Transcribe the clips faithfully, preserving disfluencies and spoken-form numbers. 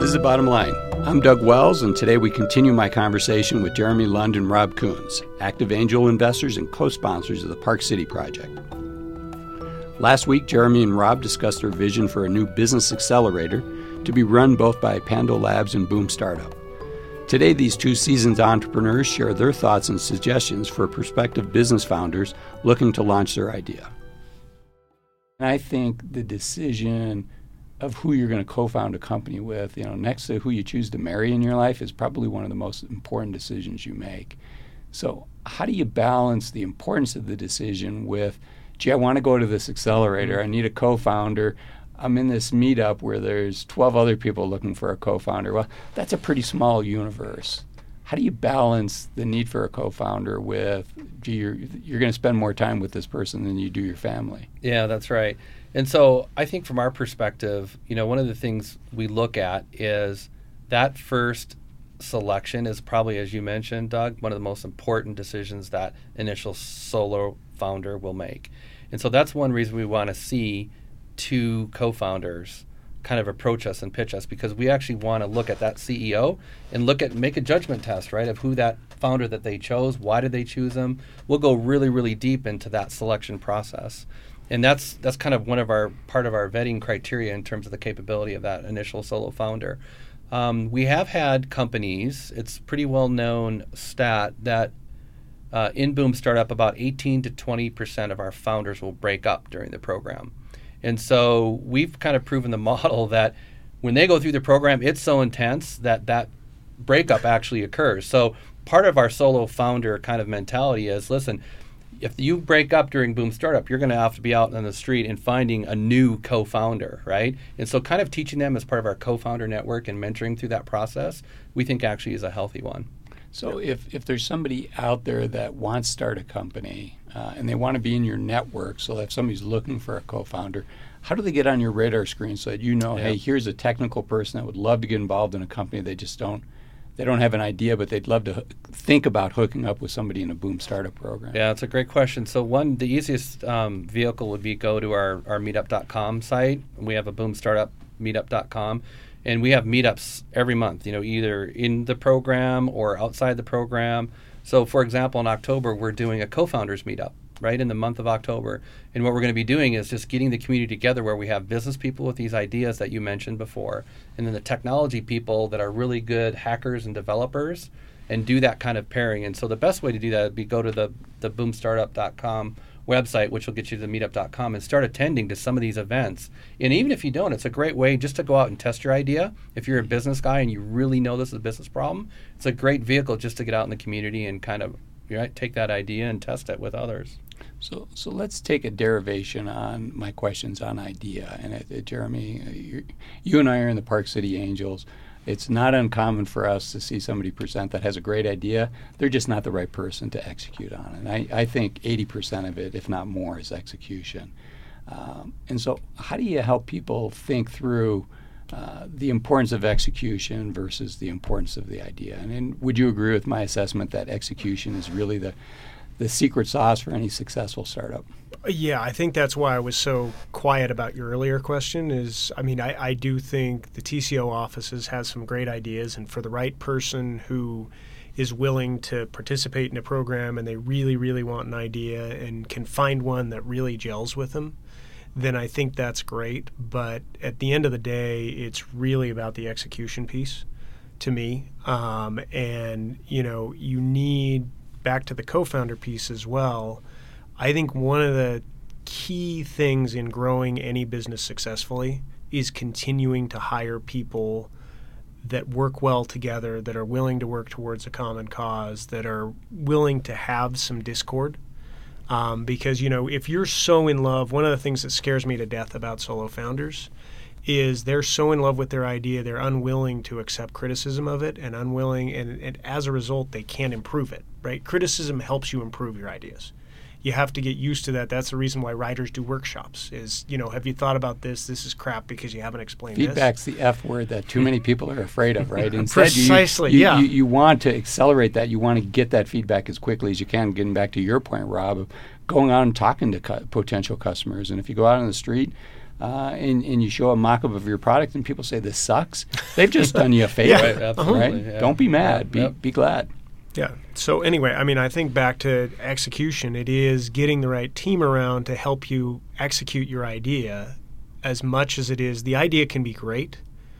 This is The Bottom Line. I'm Doug Wells, and today we continue my conversation with Jeremy Lund and Rob Coons, active angel investors and co-sponsors of the Park City Project. Last week, Jeremy and Rob discussed their vision for a new business accelerator to be run both by Pando Labs and Boom Startup. Today, these two seasoned entrepreneurs share their thoughts and suggestions for prospective business founders looking to launch their idea. I think the decision of who you're going to co-found a company with, you know, next to who you choose to marry in your life, is probably one of the most important decisions you make. So how do you balance the importance of the decision with, gee, I want to go to this accelerator, I need a co-founder, I'm in this meetup where there's twelve other people looking for a co-founder. Well, that's a pretty small universe. How do you balance the need for a co-founder with, gee, you're, you're going to spend more time with this person than you do your family? Yeah, that's right. And so I think from our perspective, you know, one of the things we look at is that first selection is probably, as you mentioned, Doug, one of the most important decisions that initial solo founder will make. And so that's one reason we want to see two co-founders kind of approach us and pitch us, because we actually want to look at that C E O and look at, make a judgment test, right, of who that founder that they chose, why did they choose them. We'll go really, really deep into that selection process. And that's that's kind of one of our part of our vetting criteria in terms of the capability of that initial solo founder. Um, we have had companies, it's pretty well known stat that uh, in Boom Startup, about eighteen to twenty percent of our founders will break up during the program. And so we've kind of proven the model that when they go through the program, it's so intense that that breakup actually occurs. So part of our solo founder kind of mentality is, listen, if you break up during Boom Startup, you're going to have to be out on the street and finding a new co-founder, right? And so kind of teaching them as part of our co-founder network and mentoring through that process, we think actually is a healthy one. So if, if there's somebody out there that wants to start a company uh, and they want to be in your network, so if somebody's looking for a co-founder, how do they get on your radar screen so that you know, yeah. hey, here's a technical person that would love to get involved in a company, they just don't They don't have an idea, but they'd love to h- think about hooking up with somebody in a Boom Startup program? Yeah, it's a great question. So one, the easiest um, vehicle would be go to our, our meetup dot com site. We have a Boom Startup meetup dot com, and we have meetups every month, you know, either in the program or outside the program. So, for example, in October, we're doing a co-founders meetup, right, in the month of October. And what we're going to be doing is just getting the community together where we have business people with these ideas that you mentioned before, and then the technology people that are really good hackers and developers, and do that kind of pairing. And so the best way to do that would be go to the, the boom startup dot com website, which will get you to the meetup dot com, and start attending to some of these events. And even if you don't, it's a great way just to go out and test your idea. If you're a business guy and you really know this is a business problem, it's a great vehicle just to get out in the community and kind of, right, take that idea and test it with others. So so let's take a derivation on my questions on idea. And uh, Jeremy, uh, you and I are in the Park City Angels. It's not uncommon for us to see somebody present that has a great idea. They're just not the right person to execute on it. And I, I think eighty percent of it, if not more, is execution. Um, and so how do you help people think through uh, the importance of execution versus the importance of the idea? And, and would you agree with my assessment that execution is really the the secret sauce for any successful startup? Yeah, I think that's why I was so quiet about your earlier question is, I mean, I, I do think the T C O offices has some great ideas, and for the right person who is willing to participate in a program and they really, really want an idea and can find one that really gels with them, then I think that's great. But at the end of the day, it's really about the execution piece to me. Um, and, you know, you need, back to the co-founder piece as well, I think one of the key things in growing any business successfully is continuing to hire people that work well together, that are willing to work towards a common cause, that are willing to have some discord. Um, because, you know, if you're so in love, one of the things that scares me to death about solo founders is they're so in love with their idea, they're unwilling to accept criticism of it, and unwilling, and, and as a result, they can't improve it, right? Criticism helps you improve your ideas. You have to get used to that. That's the reason why writers do workshops is, you know, have you thought about this? This is crap because you haven't explained Feedback's this. the F word that too many people are afraid of, right? Instead, Precisely, you, you, yeah. You, you want to accelerate that. You want to get that feedback as quickly as you can, getting back to your point, Rob, of going out and talking to cu- potential customers. And if you go out on the street, uh, and, and you show a mock-up of your product and people say, this sucks, they've just done you a favor, Yeah. Right, absolutely, right? yeah. Don't be mad. Be, Yep. be glad. Yeah. So anyway, I mean, I think back to execution, it is getting the right team around to help you execute your idea as much as it is. The idea can be great,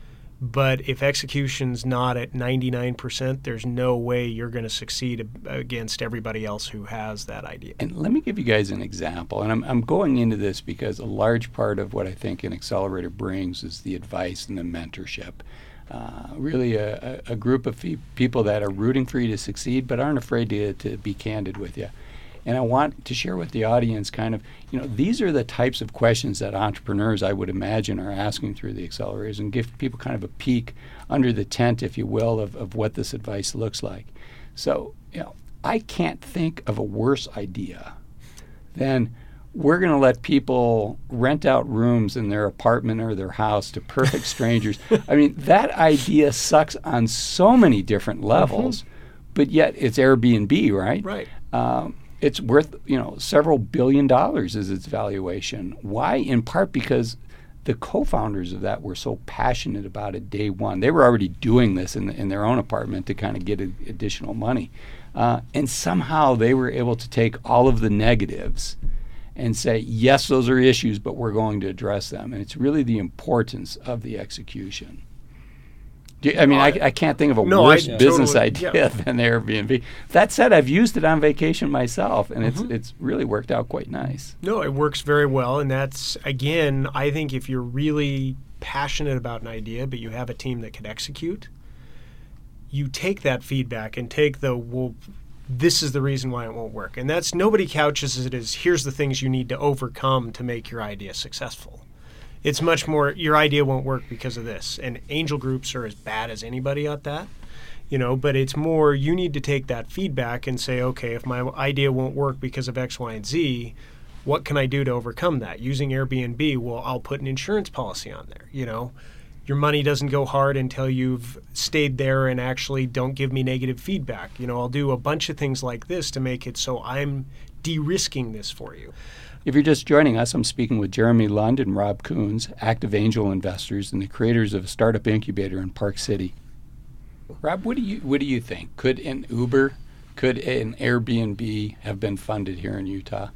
but if execution's not at ninety-nine percent, there's no way you're going to succeed against everybody else who has that idea. And let me give you guys an example. And I'm, I'm going into this because a large part of what I think an accelerator brings is the advice and the mentorship. Uh, really a, a group of fe- people that are rooting for you to succeed but aren't afraid to, to be candid with you. And I want to share with the audience kind of, you know, these are the types of questions that entrepreneurs, I would imagine, are asking through the accelerators, and give people kind of a peek under the tent, if you will, of, of what this advice looks like. So, you know, I can't think of a worse idea than we're going to let people rent out rooms in their apartment or their house to perfect strangers. I mean, that idea sucks on so many different levels, mm-hmm. but yet it's Airbnb, right? Right. Um, it's worth, you know, several billion dollars is its valuation. Why? In part because the co-founders of that were so passionate about it day one. They were already doing this in, the, in their own apartment to kind of get a, additional money. Uh, and somehow they were able to take all of the negatives and say, yes, those are issues, but we're going to address them. And it's really the importance of the execution. Do you, I mean, I, I can't think of a no, worse I business totally, idea yeah. than Airbnb. That said, I've used it on vacation myself, and Mm-hmm. it's it's really worked out quite nice. No, it works very well. And that's, again, I think if you're really passionate about an idea, but you have a team that can execute, you take that feedback and take the, well, this is the reason why it won't work. And that's, nobody couches it as, here's the things you need to overcome to make your idea successful. It's much more, your idea won't work because of this. And angel groups are as bad as anybody at that, you know, but it's more, you need to take that feedback and say, okay, if my idea won't work because of X, Y, and Z, what can I do to overcome that? Using Airbnb, well, I'll put an insurance policy on there, you know. Your money doesn't go hard until you've stayed there and actually don't give me negative feedback. You know, I'll do a bunch of things like this to make it so I'm de-risking this for you. If you're just joining us, I'm speaking with Jeremy Lund and Rob Coons, active angel investors and the creators of a startup incubator in Park City. Rob, what do you what do you think? Could an Uber, could an Airbnb have been funded here in Utah?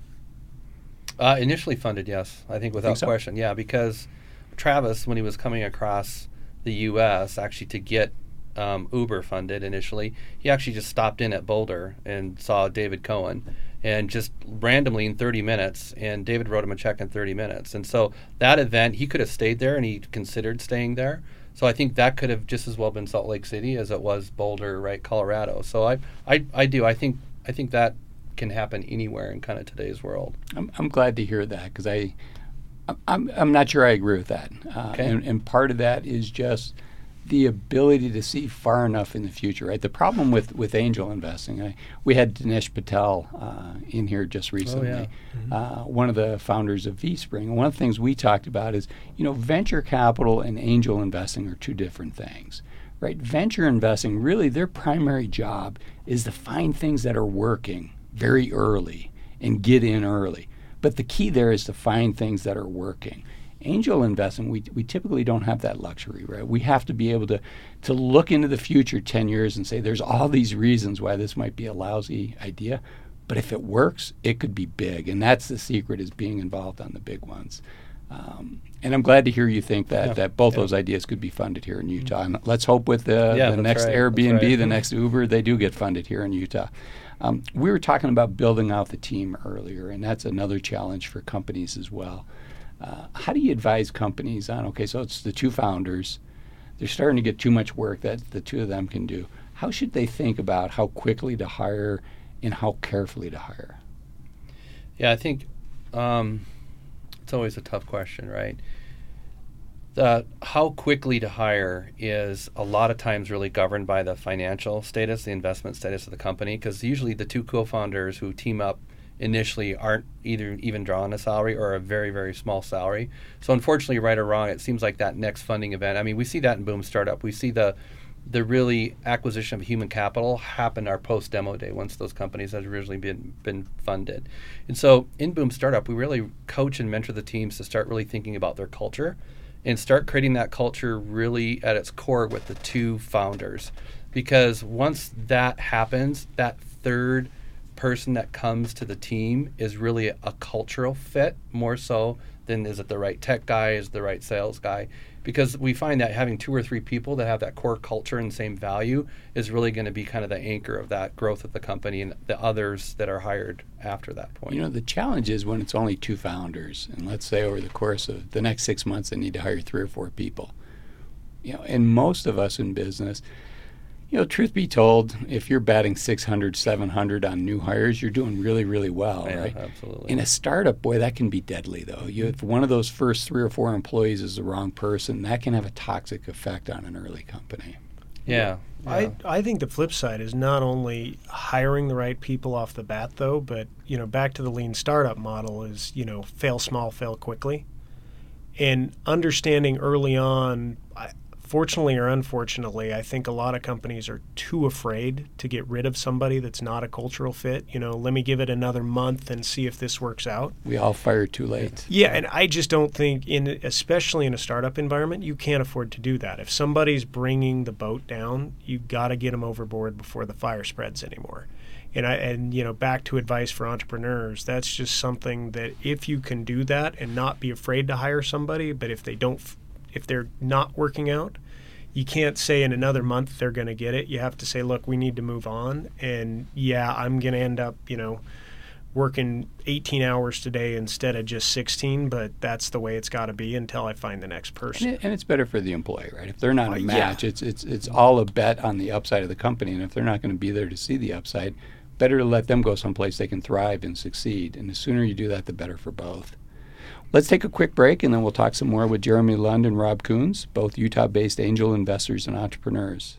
Uh, initially funded, yes. I think without Think so? question, yeah, because Travis, when he was coming across the U S actually to get um, Uber funded initially, he actually just stopped in at Boulder and saw David Cohen, and just randomly in thirty minutes, and David wrote him a check in thirty minutes. And so that event, he could have stayed there, and he considered staying there. So I think that could have just as well been Salt Lake City as it was Boulder, right, Colorado. So I, I, I do. I think I think that can happen anywhere in kind of today's world. I'm I'm glad to hear that, because I, I'm I'm not sure I agree with that. Uh, Okay. and, and part of that is just the ability to see far enough in the future, right? The problem with, with angel investing, I, we had Dinesh Patel uh, in here just recently, yeah. Mm-hmm. uh, one of the founders of VSpring. And one of the things we talked about is, you know, venture capital and angel investing are two different things, right? Venture investing, really their primary job is to find things that are working very early and get in early. But the key there is to find things that are working. Angel investing, we we typically don't have that luxury, right? We have to be able to to look into the future ten years and say, there's all these reasons why this might be a lousy idea, but if it works, it could be big. And that's the secret, is being involved on the big ones. Um, and I'm glad to hear you think that, Yeah. that both Yeah. those ideas could be funded here in Utah. And let's hope with the, Yeah, the that's next right. Airbnb, That's right. the next Uber, they do get funded here in Utah. Um, we were talking about building out the team earlier, and that's another challenge for companies as well. Uh, how do you advise companies on, okay, so it's the two founders, they're starting to get too much work that the two of them can do. How should they think about how quickly to hire and how carefully to hire? Yeah, I think um, it's always a tough question, right? The, how quickly to hire is a lot of times really governed by the financial status, the investment status of the company, because usually the two co-founders who team up initially aren't either even drawing a salary or a very, very small salary. So unfortunately, right or wrong, it seems like that next funding event, I mean, we see that in Boom Startup. We see the the really acquisition of human capital happened our post-demo day once those companies had originally been been funded. And so in Boom Startup, we really coach and mentor the teams to start really thinking about their culture and start creating that culture really at its core with the two founders. Because once that happens, that third person that comes to the team is really a cultural fit more so than is it the right tech guy, is the right sales guy. Because we find that having two or three people that have that core culture and same value is really going to be kind of the anchor of that growth of the company and the others that are hired after that point. You know, the challenge is when it's only two founders, and let's say over the course of the next six months they need to hire three or four people. You know, and most of us in business, you know, truth be told, if you're batting six hundred, seven hundred on new hires, you're doing really, really well, yeah, right? Absolutely. In a startup, boy, that can be deadly, though. You, if one of those first three or four employees is the wrong person, that can have a toxic effect on an early company. Yeah. yeah. I, I think the flip side is not only hiring the right people off the bat, though, but, you know, back to the lean startup model is, you know, fail small, fail quickly. And understanding early on, I, fortunately or unfortunately, I think a lot of companies are too afraid to get rid of somebody that's not a cultural fit. You know, let me give it another month and see if this works out. We all fire too late. Yeah, and I just don't think, in especially in a startup environment, you can't afford to do that. If somebody's bringing the boat down, you've got to get them overboard before the fire spreads anymore. And, I, and you know, back to advice for entrepreneurs, that's just something that if you can do that and not be afraid to hire somebody, but if they don't if they're not working out, you can't say in another month they're going to get it. You have to say, look, we need to move on. And yeah, I'm going to end up, you know, working eighteen hours today instead of just sixteen, but that's the way it's got to be until I find the next person. And, it, and it's better for the employee, right? If they're not Uh, a yeah. match, it's it's it's all a bet on the upside of the company. And if they're not going to be there to see the upside, better to let them go someplace they can thrive and succeed. And the sooner you do that, the better for both. Let's take a quick break, and then we'll talk some more with Jeremy Lund and Rob Coons, both Utah-based angel investors and entrepreneurs.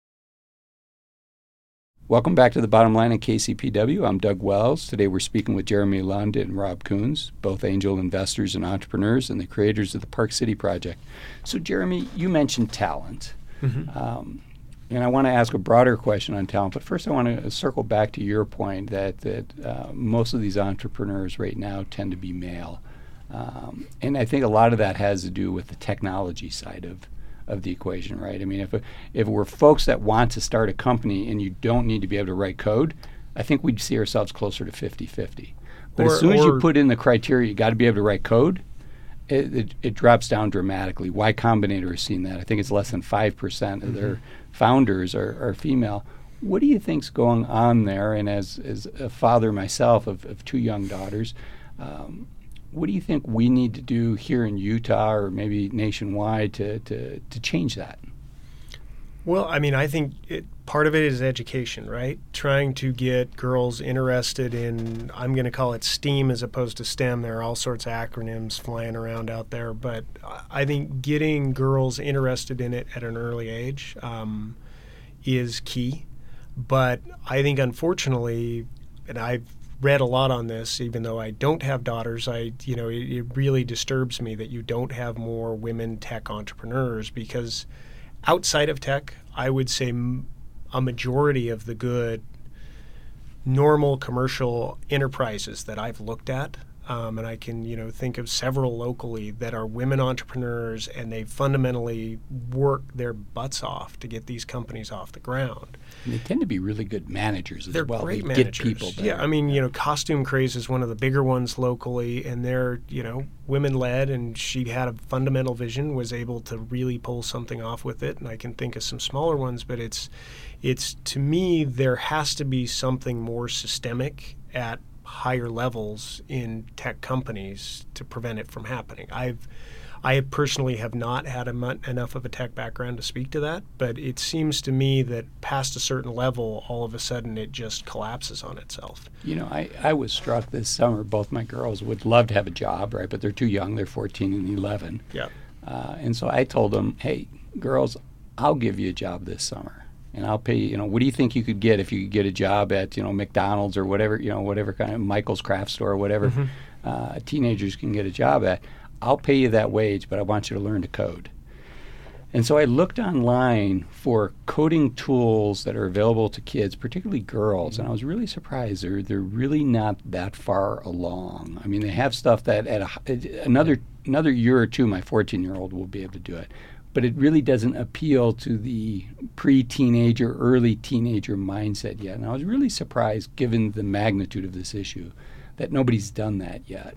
Welcome back to The Bottom Line at K C P W. I'm Doug Wells. Today we're speaking with Jeremy Lund and Rob Coons, both angel investors and entrepreneurs and the creators of the Park City Project. So, Jeremy, you mentioned talent. Mm-hmm. Um, and I want to ask a broader question on talent, but first I want to circle back to your point that, that uh, most of these entrepreneurs right now tend to be male. Um, and I think a lot of that has to do with the technology side of, of the equation, right? I mean, if if we're folks that want to start a company and you don't need to be able to write code, I think we'd see ourselves closer to fifty-fifty. But Or- as soon as or- you put in the criteria, you got to be able to write code, it, it, it drops down dramatically. Y Combinator has seen that. I think it's less than five percent of their founders are, are female. What do you think's going on there? And as, as a father myself of, of two young daughters, um, what do you think we need to do here in Utah or maybe nationwide to, to, to change that? Well, I mean, I think it, part of it is education, right? Trying to get girls interested in, I'm going to call it STEAM as opposed to STEM. There are all sorts of acronyms flying around out there. But I think getting girls interested in it at an early age um, is key. But I think, unfortunately, and I've read a lot on this, even though I don't have daughters, I, you know, it, it really disturbs me that you don't have more women tech entrepreneurs, because outside of tech, I would say m- a majority of the good normal commercial enterprises that I've looked at, um, and I can, you know, think of several locally that are women entrepreneurs, and they fundamentally work their butts off to get these companies off the ground. And they tend to be really good managers as They're well. great they managers. get people better. Yeah, I mean, you know, Costume Craze is one of the bigger ones locally, and they're, you know, women-led, and she had a fundamental vision, was able to really pull something off with it, and I can think of some smaller ones, but it's, it's to me, there has to be something more systemic at higher levels in tech companies to prevent it from happening. I've I personally have not had a mon- enough of a tech background to speak to that, but it seems to me that past a certain level, all of a sudden it just collapses on itself. You know, I, I was struck this summer, both my girls would love to have a job, right? But they're too young. They're fourteen and eleven. Yeah. Uh, and so I told them, hey, girls, I'll give you a job this summer. And I'll pay you, you know, what do you think you could get if you could get a job at, you know, McDonald's or whatever, you know, whatever kind of Michael's Craft Store or whatever Mm-hmm. uh, teenagers can get a job at. I'll pay you that wage, but I want you to learn to code. And so I looked online for coding tools that are available to kids, particularly girls, and I was really surprised. They're, they're really not that far along. I mean, they have stuff that at a, another another year or two, my fourteen-year-old will be able to do it. But it really doesn't appeal to the pre-teenager, early teenager mindset yet. And I was really surprised, given the magnitude of this issue, that nobody's done that yet.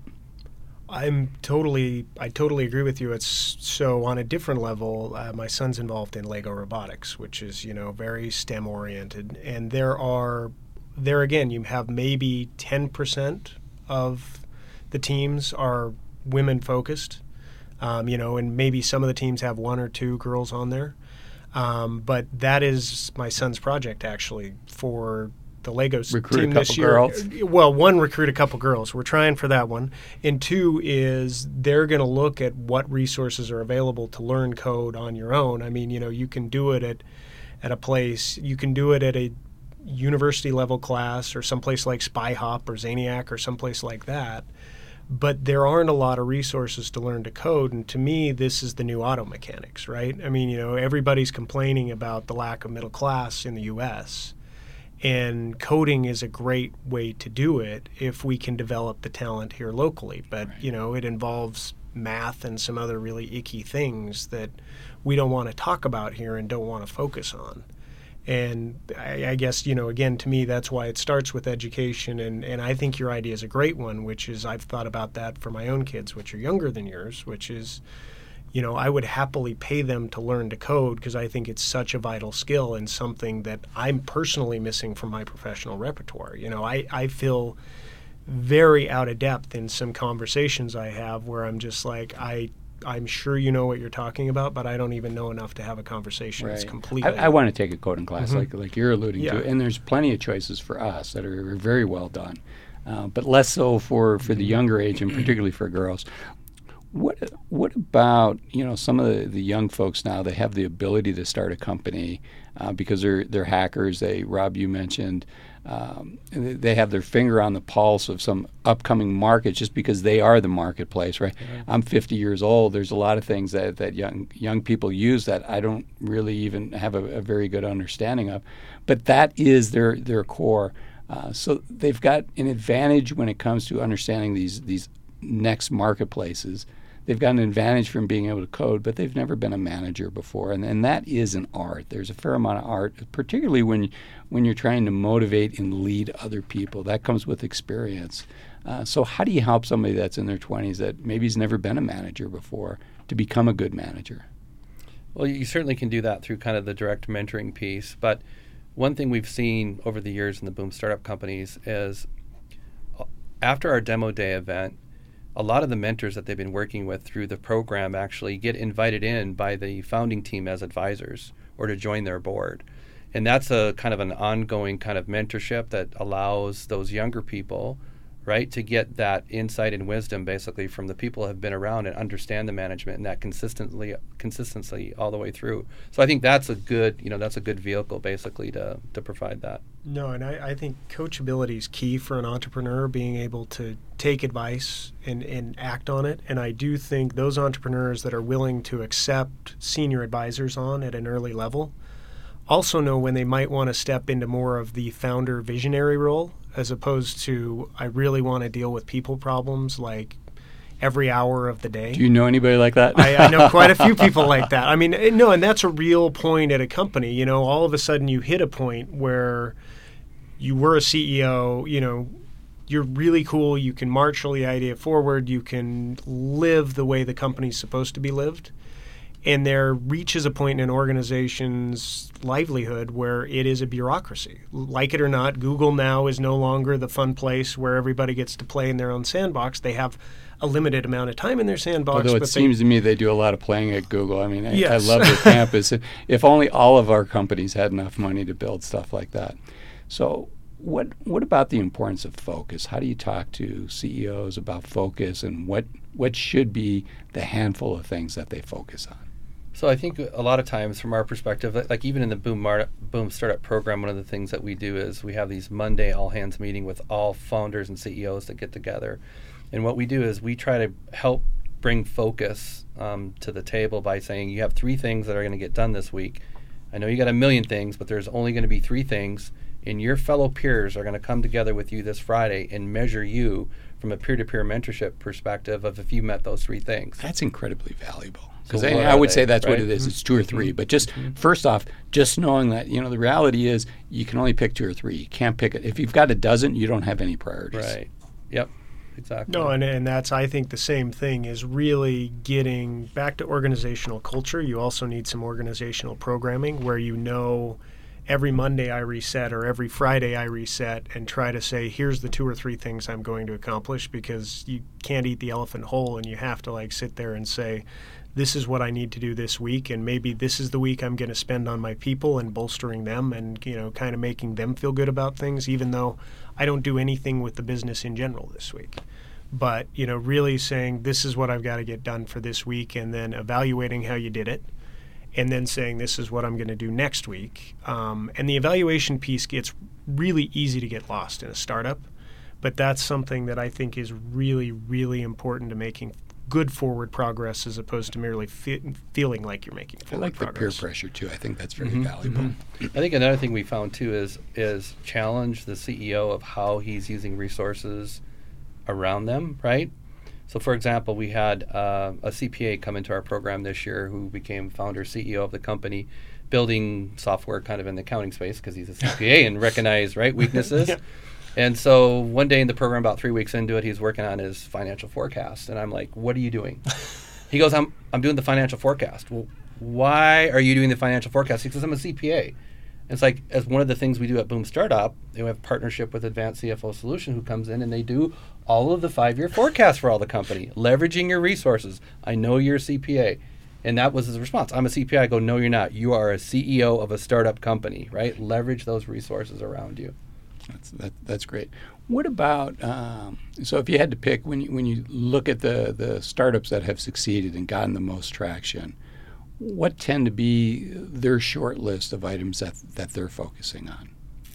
I'm totally, I totally agree with you. It's so on a different level. Uh, my son's involved in Lego Robotics, which is, you know, very STEM oriented. And there are, there again, you have maybe ten percent of the teams are women focused, um, you know, and maybe some of the teams have one or two girls on there. Um, but that is my son's project, actually, for the Legos recruit team a couple this year. Girls. Well, one, recruit a couple girls. We're trying for that one. And two is they're going to look at what resources are available to learn code on your own. I mean, you know, you can do it at at a place. You can do it at a university level class or someplace like SpyHop or Zaniac or someplace like that. But there aren't a lot of resources to learn to code. And to me, this is the new auto mechanics, right? I mean, you know, everybody's complaining about the lack of middle class in the U S, and coding is a great way to do it if we can develop the talent here locally. But, right. you know, it involves math and some other really icky things that we don't want to talk about here and don't want to focus on. And I, I guess, you know, again, to me, that's why it starts with education. And, and I think your idea is a great one, which is I've thought about that for my own kids, which are younger than yours, which is, you know, I would happily pay them to learn to code because I think it's such a vital skill and something that I'm personally missing from my professional repertoire. You know, I, I feel very out of depth in some conversations I have where I'm just like, I, I'm sure you know what you're talking about, but I don't even know enough to have a conversation. Right. It's completely... I, I want to take a coding class mm-hmm. like like you're alluding yeah. to, and there's plenty of choices for us that are very well done, uh, but less so for, for the younger age and particularly for girls. What what about, you know, some of the, the young folks now, they have the ability to start a company uh, because they're they're hackers. They, Rob, you mentioned, um, they have their finger on the pulse of some upcoming markets just because they are the marketplace, right? Yeah. I'm fifty years old. There's a lot of things that, that young young people use that I don't really even have a, a very good understanding of. But that is their, their core. Uh, so they've got an advantage when it comes to understanding these these next marketplaces. They've got an advantage from being able to code, but they've never been a manager before, and, and that is an art. There's a fair amount of art, particularly when when you're trying to motivate and lead other people. That comes with experience. Uh, so how do you help somebody that's in their twenties that maybe has never been a manager before to become a good manager? Well, you certainly can do that through kind of the direct mentoring piece, but one thing we've seen over the years in the Boom Startup companies is after our demo day event, a lot of the mentors that they've been working with through the program actually get invited in by the founding team as advisors or to join their board. And that's a kind of an ongoing kind of mentorship that allows those younger people, right, to get that insight and wisdom basically from the people who have been around and understand the management and that consistently consistency all the way through. So I think that's a good, you know, that's a good vehicle basically to to provide that. No, and I, I think coachability is key for an entrepreneur, being able to take advice and, and act on it. And I do think those entrepreneurs that are willing to accept senior advisors on at an early level also know when they might want to step into more of the founder visionary role, as opposed to, I really want to deal with people problems like every hour of the day. Do you know anybody like that? I, I know quite a few people like that. I mean, no, and that's a real point at a company. You know, all of a sudden you hit a point where you were a C E O, you know, you're really cool, you can marshal the idea forward, you can live the way the company's supposed to be lived. And there reaches a point in an organization's livelihood where it is a bureaucracy. Like it or not, Google now is no longer the fun place where everybody gets to play in their own sandbox. They have a limited amount of time in their sandbox. Although it but seems they, to me they do a lot of playing at Google. I mean, I, yes. I love their campus. If only all of our companies had enough money to build stuff like that. So what what about the importance of focus? How do you talk to C E Os about focus and what, what should be the handful of things that they focus on? So I think a lot of times from our perspective, like even in the Boom, Mar- Boom Startup program, one of the things that we do is we have these Monday all-hands meeting with all founders and C E Os that get together. And what we do is we try to help bring focus um, to the table by saying you have three things that are going to get done this week. I know you got a million things, but there's only going to be three things, and your fellow peers are going to come together with you this Friday and measure you from a peer-to-peer mentorship perspective of if you met those three things. That's incredibly valuable. Because So I, what I are would they, say that's right? what it is. It's two or three. But just first off, just knowing that, you know, the reality is you can only pick two or three. You can't pick it. If you've got a dozen, you don't have any priorities. Right. Yep. Exactly. No, and, and that's, I think, the same thing is really getting back to organizational culture. You also need some organizational programming where you know every Monday I reset or every Friday I reset and try to say, here's the two or three things I'm going to accomplish, because you can't eat the elephant whole, and you have to like sit there and say, this is what I need to do this week, and maybe this is the week I'm going to spend on my people and bolstering them and, you know, kind of making them feel good about things, even though I don't do anything with the business in general this week. But, you know, really saying this is what I've got to get done for this week, and then evaluating how you did it, and then saying this is what I'm going to do next week. Um, and the evaluation piece gets really easy to get lost in a startup, but that's something that I think is really, really important to making good forward progress as opposed to merely fe- feeling like you're making I forward like progress. the peer pressure, too. I think that's very Mhm, valuable. mhm. I think another thing we found, too, is is challenge the C E O of how he's using resources around them, right? So, for example, we had uh, a C P A come into our program this year who became founder, C E O of the company, building software kind of in the accounting space because he's a C P A and recognized, right, weaknesses. Yeah. And so one day in the program, about three weeks into it, he's working on his financial forecast. And I'm like, what are you doing? He goes, I'm I'm doing the financial forecast. Well, why are you doing the financial forecast? He says, I'm a C P A. And it's like, as one of the things we do at Boom Startup, we have a partnership with Advanced C F O Solution who comes in and they do all of the five-year forecasts for all the company, leveraging your resources. I know you're a C P A. And that was his response. I'm a C P A. I go, no, you're not. You are a C E O of a startup company, right? Leverage those resources around you. That's that, that's great. What about um, so if you had to pick when you, when you look at the the startups that have succeeded and gotten the most traction, what tend to be their short list of items that that they're focusing on?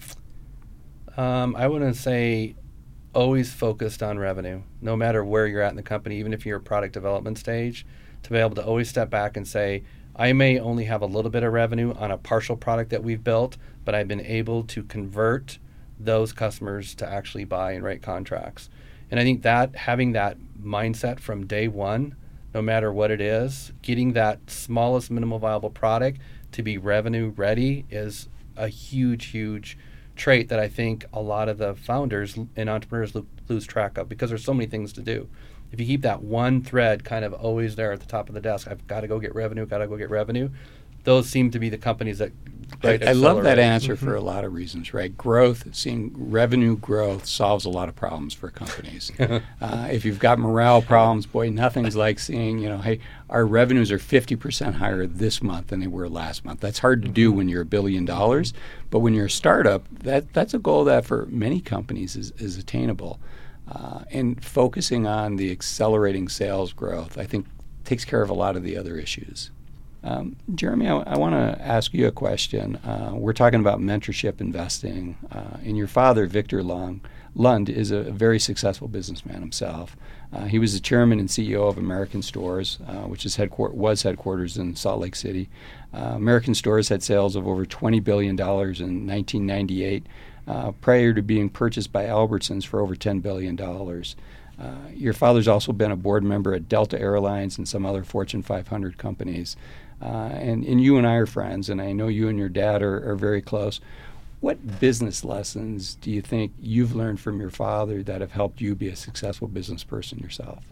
Um, I wouldn't say always focused on revenue, no matter where you're at in the company, even if you're a product development stage, to be able to always step back and say, I may only have a little bit of revenue on a partial product that we've built, but I've been able to convert those customers to actually buy and write contracts. And I think that having that mindset from day one, no matter what it is, getting that smallest minimal viable product to be revenue ready is a huge, huge trait that I think a lot of the founders and entrepreneurs lo- lose track of because there's so many things to do. If you keep that one thread kind of always there at the top of the desk, I've got to go get revenue, got to go get revenue, those seem to be the companies that right, I, I love that accelerate. answer mm-hmm. for a lot of reasons, right? Growth, seeing revenue growth solves a lot of problems for companies. uh, if you've got morale problems, boy, nothing's like seeing, you know, hey, our revenues are fifty percent higher this month than they were last month. That's hard to do Mm-hmm. when you're a billion dollars, but when you're a startup, that that's a goal that for many companies is, is attainable. Uh, and focusing on the accelerating sales growth, I think, takes care of a lot of the other issues. Um, Jeremy, I, I want to ask you a question. Uh, we're talking about mentorship investing, uh, and your father, Victor Long, Lund, is a very successful businessman himself. Uh, he was the chairman and C E O of American Stores, uh, which is headquarter- was headquarters in Salt Lake City. Uh, American Stores had sales of over twenty billion dollars in nineteen ninety-eight, uh, prior to being purchased by Albertsons for over ten billion dollars. Uh, your father's also been a board member at Delta Airlines and some other Fortune five hundred companies. Uh, and, and you and I are friends, and I know you and your dad are, are very close. What business lessons do you think you've learned from your father that have helped you be a successful business person yourself?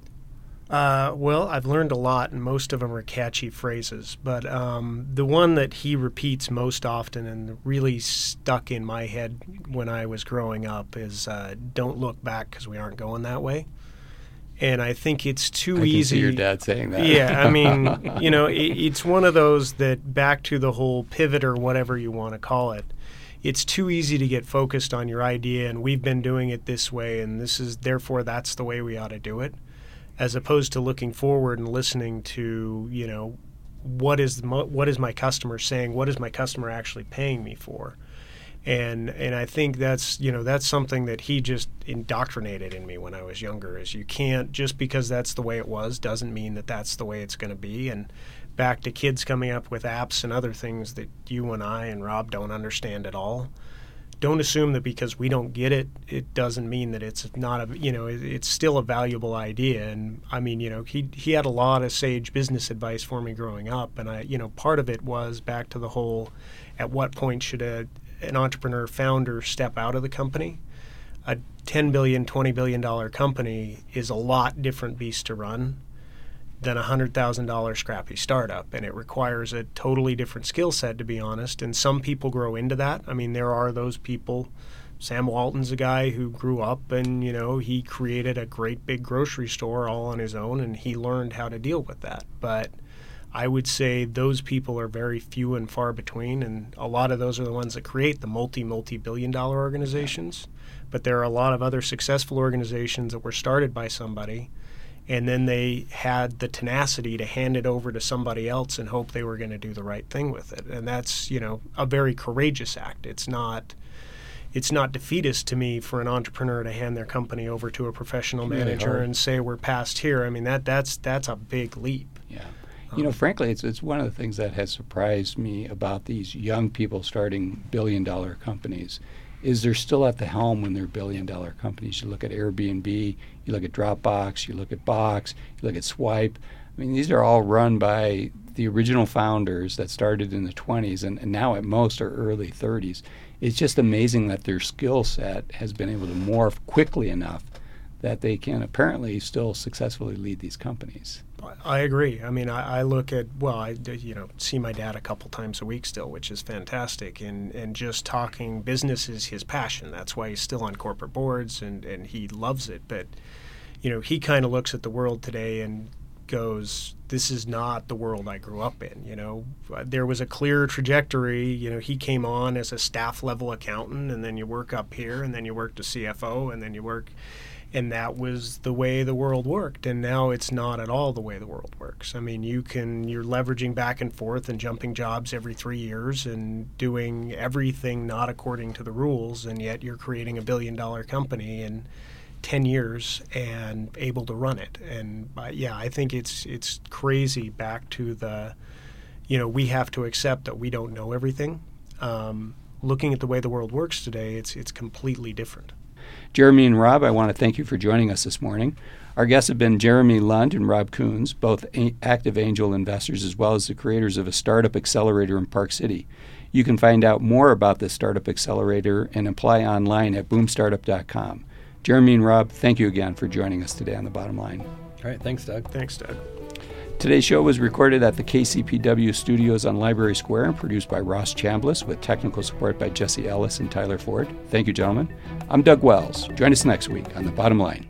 Uh, well, I've learned a lot, and most of them are catchy phrases. But um, the one that he repeats most often and really stuck in my head when I was growing up is uh, don't look back because we aren't going that way. And I think it's too I easy. can see your dad saying that. Yeah, I mean, you know, it, it's one of those that back to the whole pivot or whatever you want to call it. It's too easy to get focused on your idea, and we've been doing it this way, and this is therefore that's the way we ought to do it, as opposed to looking forward and listening to, you know, what is the mo- what is my customer saying? What is my customer actually paying me for? And and I think that's, you know, that's something that he just indoctrinated in me when I was younger, is you can't, just because that's the way it was doesn't mean that that's the way it's going to be. And back to kids coming up with apps and other things that you and I and Rob don't understand at all. Don't assume that because we don't get it, it doesn't mean that it's not a, you know, it, it's still a valuable idea. And I mean, you know, he he had a lot of sage business advice for me growing up. And I, you know, part of it was back to the whole, at what point should a an entrepreneur founder step out of the company? A ten billion dollars, twenty billion dollars company is a lot different beast to run than a one hundred thousand dollars scrappy startup, and it requires a totally different skill set, to be honest. And some people grow into that. I mean, there are those people. Sam Walton's a guy who grew up and, you know, he created a great big grocery store all on his own, and he learned how to deal with that. But I would say those people are very few and far between, and a lot of those are the ones that create the multi, multi-billion dollar organizations. But there are a lot of other successful organizations that were started by somebody, and then they had the tenacity to hand it over to somebody else and hope they were going to do the right thing with it. And that's, you know, a very courageous act. It's not it's not defeatist to me for an entrepreneur to hand their company over to a professional Really manager hard. and say, we're past here. I mean, that that's that's a big leap. Yeah. You know, frankly, it's it's one of the things that has surprised me about these young people starting billion-dollar companies is they're still at the helm when they're billion-dollar companies. You look at Airbnb, you look at Dropbox, you look at Box, you look at Swipe. I mean, these are all run by the original founders that started in the twenties and, and now at most are early thirties. It's just amazing that their skill set has been able to morph quickly enough that they can apparently still successfully lead these companies. I agree. I mean, I, I look at, well, I you know see my dad a couple times a week still, which is fantastic. And, and just talking business is his passion. That's why he's still on corporate boards, and, and he loves it. But, you know, he kind of looks at the world today and goes, this is not the world I grew up in. You know, there was a clear trajectory. You know, he came on as a staff level accountant, and then you work up here, and then you work to C F O, and then you work... And that was the way the world worked. And now it's not at all the way the world works. I mean, you can, you're leveraging back and forth and jumping jobs every three years and doing everything not according to the rules, and yet you're creating a billion dollar company in ten years and able to run it. And uh, yeah, I think it's it's crazy back to the, you know, we have to accept that we don't know everything. Um, looking at the way the world works today, it's it's completely different. Jeremy and Rob, I want to thank you for joining us this morning. Our guests have been Jeremy Lund and Rob Coons, both a- active angel investors as well as the creators of a startup accelerator in Park City. You can find out more about this startup accelerator and apply online at boom startup dot com. Jeremy and Rob, thank you again for joining us today on The Bottom Line. All right. Thanks, Doug. Thanks, Doug. Today's show was recorded at the K C P W studios on Library Square and produced by Ross Chambliss with technical support by Jesse Ellis and Tyler Ford. Thank you, gentlemen. I'm Doug Wells. Join us next week on The Bottom Line.